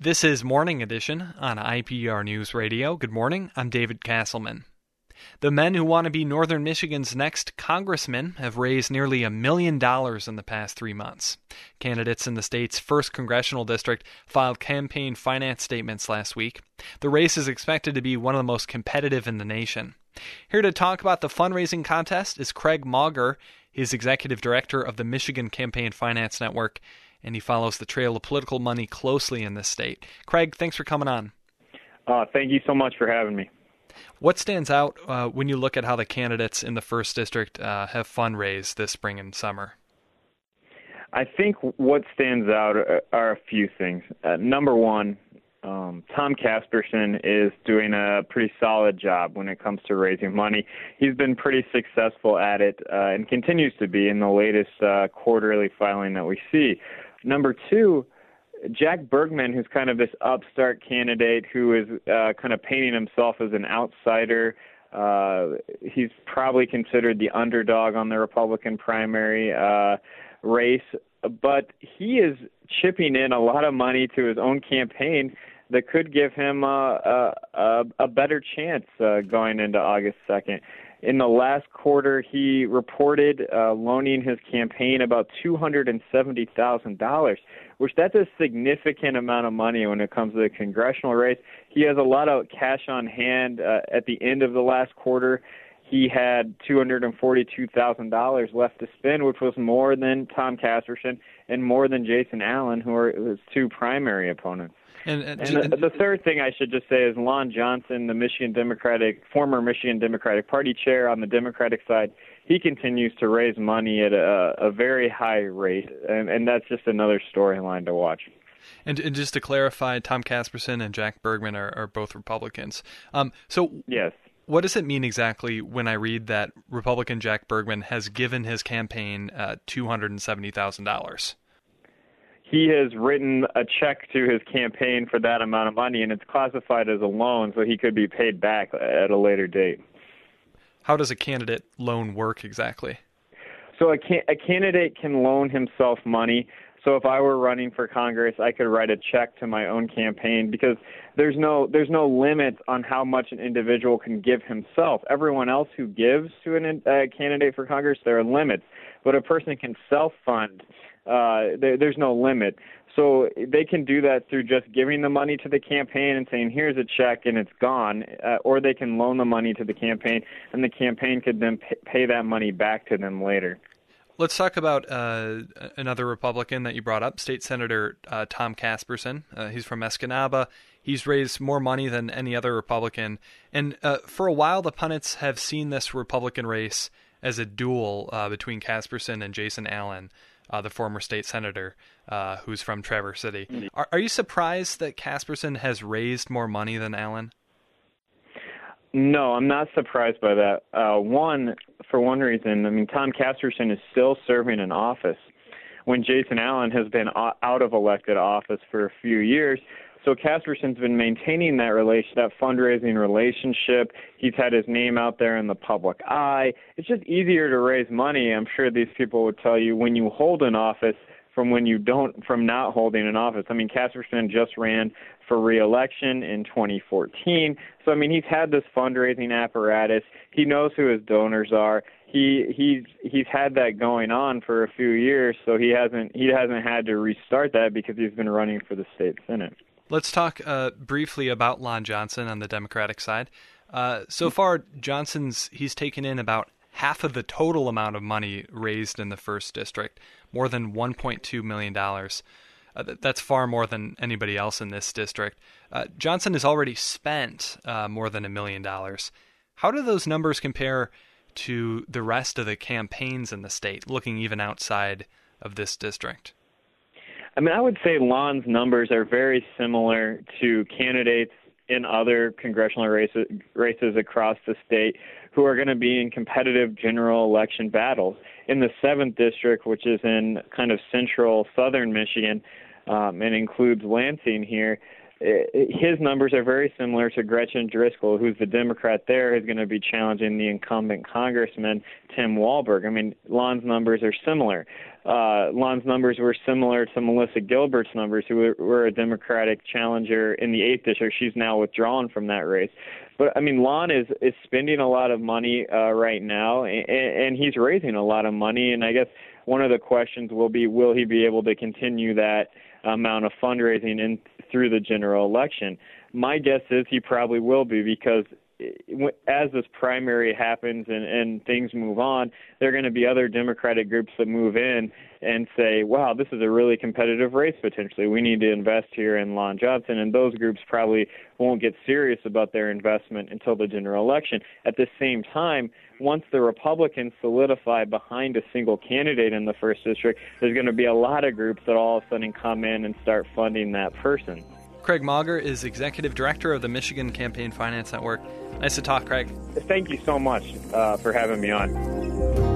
This is Morning Edition on IPR News Radio. Good morning, I'm David Castleman. The men who want to be Northern Michigan's next congressman have raised nearly $1 million in the past 3 months. Candidates in the state's 1st congressional district filed campaign finance statements last week. The race is expected to be one of the most competitive in the nation. Here to talk about the fundraising contest is Craig Mauger. He's executive director of the Michigan Campaign Finance Network, and he follows the trail of political money closely in this state. Craig, thanks for coming on. Thank you so much for having me. What stands out when you look at how the candidates in the 1st District have fundraised this spring and summer? I think what stands out are a few things. Number one, Tom Casperson is doing a pretty solid job when it comes to raising money. He's been pretty successful at it and continues to be in the latest quarterly filing that we see. Number two, Jack Bergman, who's kind of this upstart candidate who is kind of painting himself as an outsider. He's probably considered the underdog on the Republican primary race, but he is chipping in a lot of money to his own campaign that could give him a better chance going into August 2nd. In the last quarter, he reported loaning his campaign about $270,000, which that's a significant amount of money when it comes to the congressional race. He has a lot of cash on hand at the end of the last quarter. He had $242,000 left to spend, which was more than Tom Casperson and more than Jason Allen, who are his two primary opponents. And the third thing I should just say is Lon Johnson, the former Michigan Democratic Party chair on the Democratic side, he continues to raise money at a very high rate, and that's just another storyline to watch. And just to clarify, Tom Casperson and Jack Bergman are both Republicans. Yes. What does it mean exactly when I read that Republican Jack Bergman has given his campaign $270,000? He has written a check to his campaign for that amount of money, and it's classified as a loan, so he could be paid back at a later date. How does a candidate loan work exactly? So a candidate can loan himself money. So if I were running for Congress, I could write a check to my own campaign because there's no limit on how much an individual can give himself. Everyone else who gives to a candidate for Congress, there are limits, but a person can self-fund. There's no limit. So they can do that through just giving the money to the campaign and saying, here's a check and it's gone, or they can loan the money to the campaign and the campaign could then pay that money back to them later. Let's talk about another Republican that you brought up, State Senator Tom Casperson. He's from Escanaba. He's raised more money than any other Republican. And for a while, the pundits have seen this Republican race as a duel between Casperson and Jason Allen, the former state senator who's from Traverse City. Are you surprised that Casperson has raised more money than Allen? No, I'm not surprised by that. For one reason, I mean, Tom Casperson is still serving in office when Jason Allen has been out of elected office for a few years. So Casperson's been maintaining that fundraising relationship. He's had his name out there in the public eye. It's just easier to raise money. I'm sure these people would tell you when you hold an office from not holding an office. I mean, Casperson just ran for re-election in 2014. So, I mean, he's had this fundraising apparatus. He knows who his donors are. He's had that going on for a few years, so he hasn't had to restart that because he's been running for the state Senate. Let's talk briefly about Lon Johnson on the Democratic side. So far, he's taken in about half of the total amount of money raised in the 1st District, more than $1.2 million. That's far more than anybody else in this district. Johnson has already spent more than $1 million. How do those numbers compare to the rest of the campaigns in the state, looking even outside of this district? I mean, I would say Lon's numbers are very similar to candidates in other congressional races across the state who are going to be in competitive general election battles. In the 7th District, which is in kind of central southern Michigan and includes Lansing here, his numbers are very similar to Gretchen Driscoll, who's the Democrat there, who's going to be challenging the incumbent Congressman Tim Walberg. I mean, Lon's numbers are similar. Lon's numbers were similar to Melissa Gilbert's numbers, who were a Democratic challenger in the 8th district. She's now withdrawn from that race. But, I mean, Lon is spending a lot of money right now, and he's raising a lot of money. And I guess one of the questions will be, will he be able to continue that amount of fundraising through the general election? My guess is he probably will be, because as this primary happens and things move on, there are going to be other Democratic groups that move in and say, wow, this is a really competitive race potentially. We need to invest here in Lon Johnson. And those groups probably won't get serious about their investment until the general election. At the same time, once the Republicans solidify behind a single candidate in the 1st district, there's going to be a lot of groups that all of a sudden come in and start funding that person. Craig Mauger is Executive Director of the Michigan Campaign Finance Network. Nice to talk, Craig. Thank you so much for having me on.